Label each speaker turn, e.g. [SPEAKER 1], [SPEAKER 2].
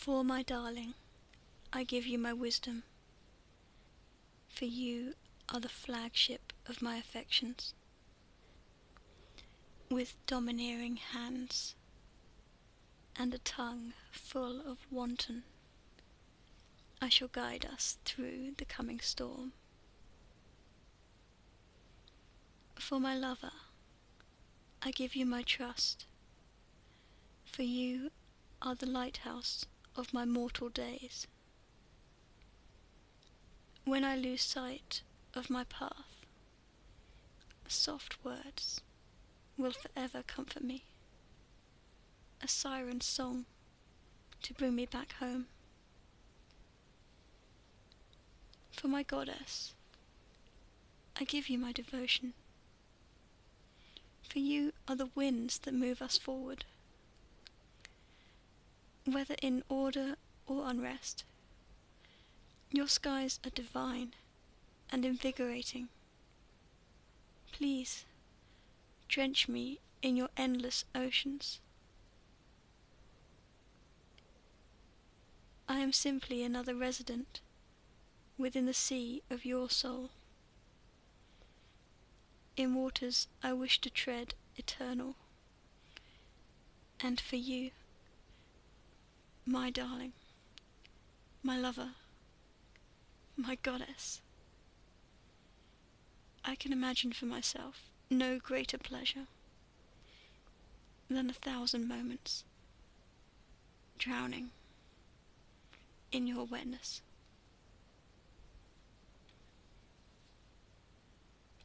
[SPEAKER 1] For my darling, I give you my wisdom, for you are the flagship of my affections. With domineering hands and a tongue full of wanton, I shall guide us through the coming storm. For my lover, I give you my trust, for you are the lighthouse of my mortal days. When I lose sight of my path, soft words will forever comfort me, a siren's song to bring me back home. For my goddess, I give you my devotion, for you are the winds that move us forward. Whether in order or unrest, your skies are divine and invigorating. Please drench me in your endless oceans. I am simply another resident within the sea of your soul, in waters I wish to tread eternal. And for you, my darling, my lover, my goddess, I can imagine for myself no greater pleasure than 1,000 moments drowning in your wetness.